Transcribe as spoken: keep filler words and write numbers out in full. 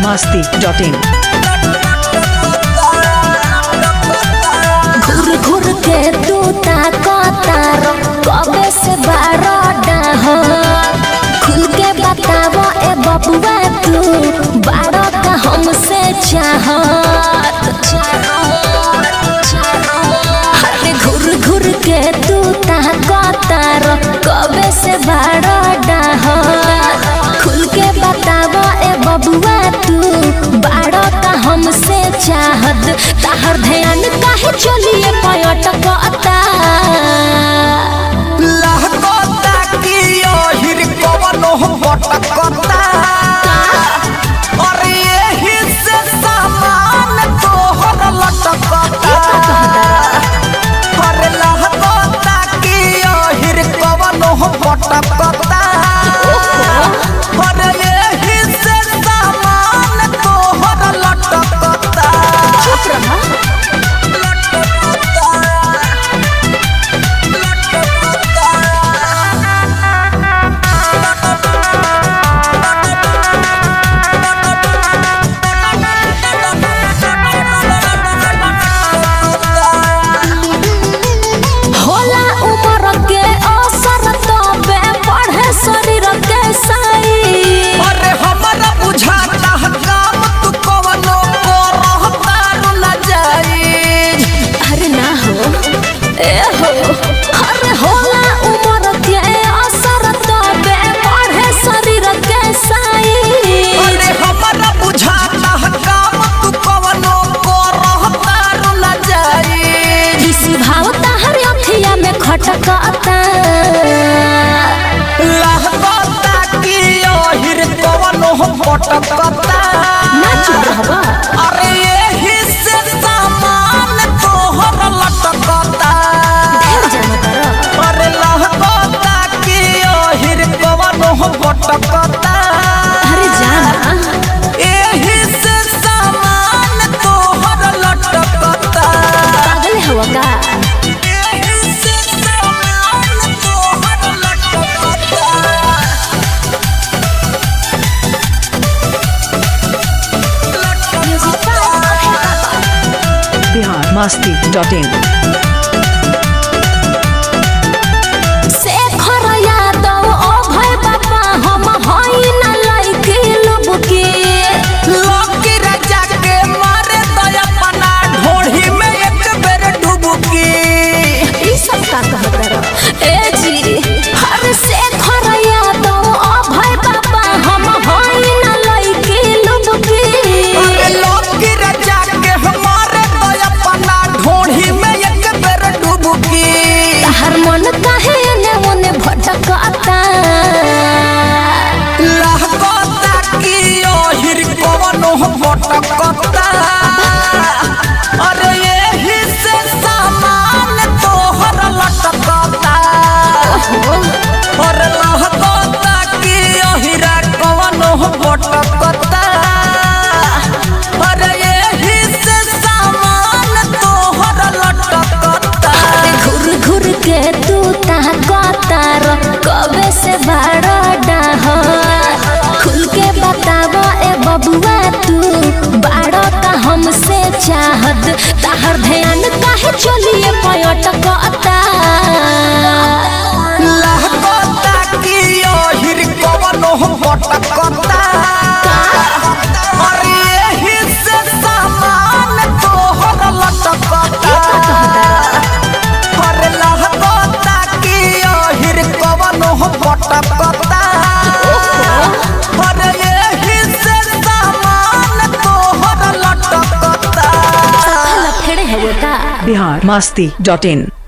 मस्ती dot इन। घुर घुर के तू ताकतार कबे से बारो डाहर खुल के बतावो ए बबुआ तू बारो का हमसे चाहत। अरे घुर घुर के तू ताकतार कबे से बारो डाहर खुल के बतावो ए बबुआ तू बारो का हमसे चाहत। ताहर ध्यान काहे चलिए पयटकता लहकता की ओहिर कवनो भटकता और यही से सामान तोहर लटकता। अरे लहकता की ओहिर कवनो भटकता और यही से सामान तोहर लटकता। चुप रहा। भटकता ना चुप रहबा। अरे यही से सामान तोहर लटकता। अरे लहकता की ओहिर कवनो भटकता। अरे जाना यही से सामान तोहर लटकता। पागल हवा का यही से सामान तोहर लटकता। Bihar Masti dot in. शेखर यादव ओ भाई बाबा हम हई न लाइक लुबके लकी राजा के मारे दया पना ढोढ़ी में एक बेर डुबकी। ई सब का कहतर ए जी। हर शेखर यादव ओ भाई बाबा हम हई न लाइक लुबके अरे लकी राजा के हमारे दया पना ढोढ़ी में एक बेर डुबकी। हर मन काहे ने ओने भटकता लहकता की ओहिर कवनो भटकता। अरे यही से सामान तोहर लटकता। और लहकता की ओहिरा कवनो भटकता। अरे यही से सामान तोहर लटकता। घुर घुर के तू ताकतार कबे से बारो डाहर खुल के बतावो ए बबुआ तू बारो का हमसे चाहत। ताहर ध्यान काहे चलिए पयटकता लहकता की ओहिर कवनो भटकता। और यही से सामान तोहर लटकता। अरे लहकता की ओहिर कवनो भटकता। और यही से सामान तोहर लटकता। फेड़े है वो का बिहार मस्ती डॉट इन।